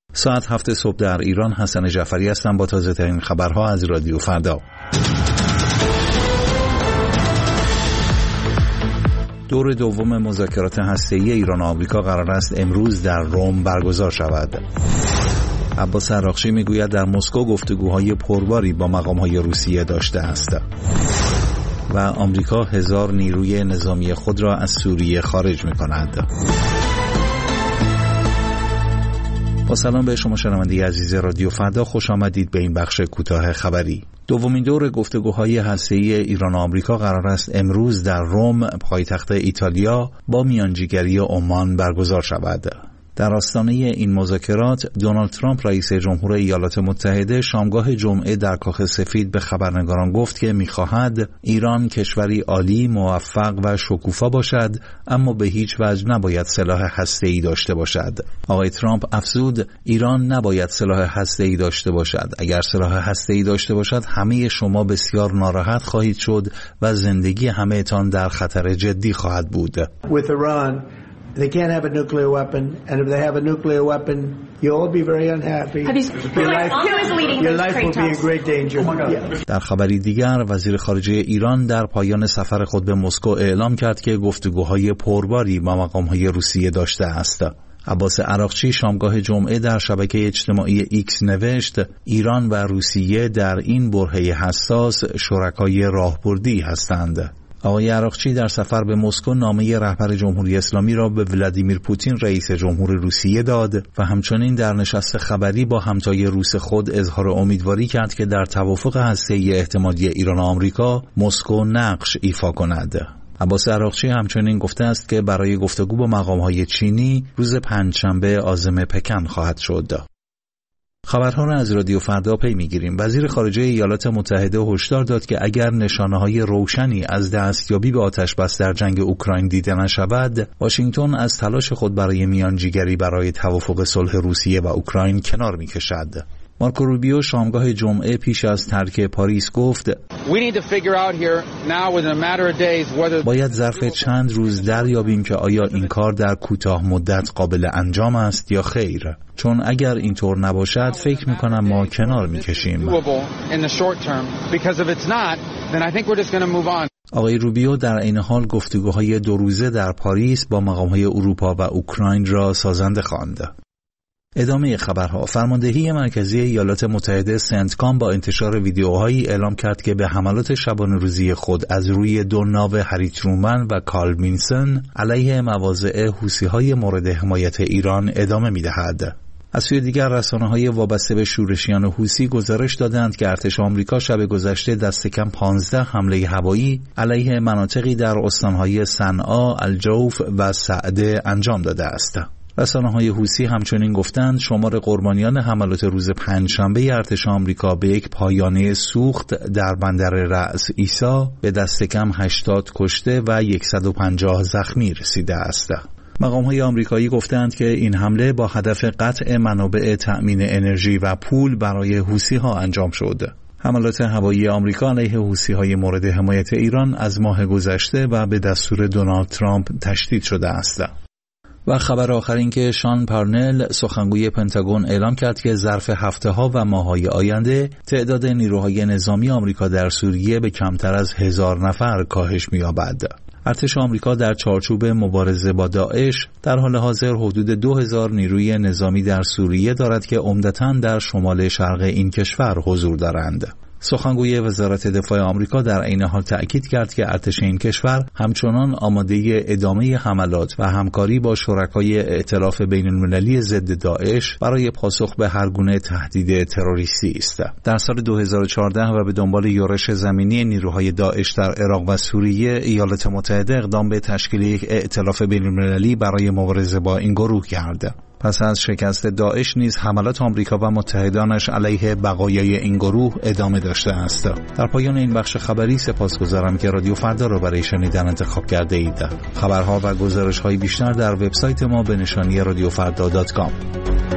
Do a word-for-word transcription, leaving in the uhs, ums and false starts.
ساعت هفت صبح در ایران. حسن جعفری هستم با تازه ترین خبرها از رادیو فردا. دور دوم مذاکرات هسته‌ای ایران و آمریکا قرار است امروز در روم برگزار شود. عباس عراقچی میگوید در مسکو گفتگوهای پرباری با مقام‌های روسیه داشته است. و آمریکا هزار نیروی نظامی خود را از سوریه خارج می‌کند. با سلام به شما شنونده عزیز رادیو فردا، خوش آمدید به این بخش کوتاه خبری. دومین دور گفتگوهای هسته‌ای ایران و آمریکا قرار است امروز در روم، پایتخت ایتالیا، با میانجیگری عمان برگزار شود. در آستانه این مذاکرات، دونالد ترامپ رئیس جمهور ایالات متحده شامگاه جمعه در کاخ سفید به خبرنگاران گفت که می‌خواهد ایران کشوری عالی، موفق و شکوفا باشد، اما به هیچ وجه نباید سلاح هسته‌ای داشته باشد. آقای ترامپ افزود ایران نباید سلاح هسته‌ای داشته باشد. اگر سلاح هسته‌ای داشته باشد همه شما بسیار ناراحت خواهید شد و زندگی همه‌تان در خطر جدی خواهد بود. They can't have a nuclear weapon, and if they have a nuclear weapon, you'll all be very unhappy. Your life, your life will be in great danger. Yeah. در خبری دیگر، وزیر خارجه ایران در پایان سفر خود به مسکو اعلام کرد که گفتگوهای پرباری با مقام‌های روسیه داشته است. عباس عراقچی شامگاه جمعه در شبکه اجتماعی ایکس نوشت ایران و روسیه در این برهه حساس شرکای راهبردی هستند. آقای عراقچی در سفر به مسکو نامه رهبر جمهوری اسلامی را به ولادیمیر پوتین رئیس جمهور روسیه داد و همچنین در نشست خبری با همتای روس خود اظهار امیدواری کرد که در توافق هسته‌ای احتمالی ایران و آمریکا مسکو نقش ایفا کند. عباس عراقچی همچنین گفته است که برای گفتگو با مقام‌های چینی روز پنجشنبه عازم پکن خواهد شد. خبرها را از رادیو فردا پی می‌گیریم. وزیر خارجه ایالات متحده هشدار داد که اگر نشانه‌های روشنی از دستیابی به آتش بس در جنگ اوکراین دیده نشود، واشنگتن از تلاش خود برای میانجیگری برای توافق صلح روسیه و اوکراین کنار می‌کشد. مارکو روبیو شامگاه جمعه پیش از ترک پاریس گفت باید ظرف چند روز دریابیم که آیا این کار در کوتاه مدت قابل انجام است یا خیر، چون اگر اینطور نباشد فکر میکنم ما کنار میکشیم. آقای روبیو در عین حال گفتگوهای دو روزه در پاریس با مقام‌های اروپا و اوکراین را سازنده خواند. ادامه خبرها. فرماندهی مرکزی ایالات متحده سنتکام با انتشار ویدیوهایی اعلام کرد که به حملات شبانه روزی خود از روی دو ناو هری ترومن و کارل وینسن علیه مواضع حوثی‌های مورد حمایت ایران ادامه می‌دهد. از سوی دیگر رسانه‌های وابسته به شورشیان حوثی گزارش دادند که ارتش آمریکا شب گذشته دست کم پانزده حمله هوایی علیه مناطقی در استان‌های صنعا، الجوف و سعده انجام داده است. رسانه‌های حوثی همچنین گفتند شمار قربانیان حملات روز پنجشنبه ارتش آمریکا به یک پایانه سوخت در بندر رأس عیسی به دست کم هشتاد کشته و صد و پنجاه زخمی رسیده است. مقام‌های آمریکایی گفتند که این حمله با هدف قطع منابع تأمین انرژی و پول برای حوثی‌ها انجام شد. حملات هوایی آمریکا علیه حوثی‌های مورد حمایت ایران از ماه گذشته و به دستور دونالد ترامپ تشدید شده است. و خبر آخر این که شان پارنل سخنگوی پنتاگون اعلام کرد که ظرف هفته‌ها و ماه‌های آینده تعداد نیروهای نظامی آمریکا در سوریه به کمتر از هزار نفر کاهش می‌یابد. ارتش آمریکا در چارچوب مبارزه با داعش در حال حاضر حدود دو هزار نیروی نظامی در سوریه دارد که عمدتاً در شمال شرق این کشور حضور دارند. سخنگوی وزارت دفاع آمریکا در عین حال تأکید کرد که ارتش این کشور همچنان آماده ادامه حملات و همکاری با شرکای ائتلاف بین‌المللی ضد داعش برای پاسخ به هر گونه تهدید تروریستی است. در سال دو هزار و چهارده و به دنبال یورش زمینی نیروهای داعش در عراق و سوریه، ایالات متحده اقدام به تشکیل یک ائتلاف بین‌المللی برای مبارزه با این گروه کرد. پس از شکست داعش نیز حملات آمریکا و متحدانش علیه بقایای این گروه ادامه داشته است. در پایان این بخش خبری سپاسگزارم که رادیو فردا را برای شنیدن انتخاب کرده اید. خبرها و گزارش‌های بیشتر در وبسایت ما به نشانی رادیو فردا دات کام.